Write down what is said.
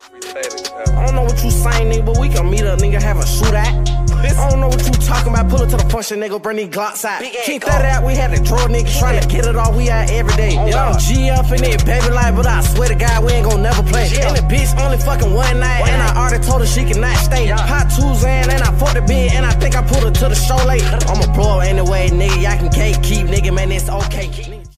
I don't know what you saying, nigga, but we can meet up, nigga, have a shootout. I don't know what you talking about, pull up to the function, nigga, bring these Glocks out. Keep that out, we had the drug niggas trying to get it all, we out every day. I'm G-up in it, baby life, but I swear to God, we ain't gon' never play. And the bitch only fucking one night, and I already told her she cannot stay. Hot Tuzan, and I fucked the bitch, and I think I pulled her to the show late. I'ma blow up anyway, nigga, y'all can cake keep, nigga, man, it's okay.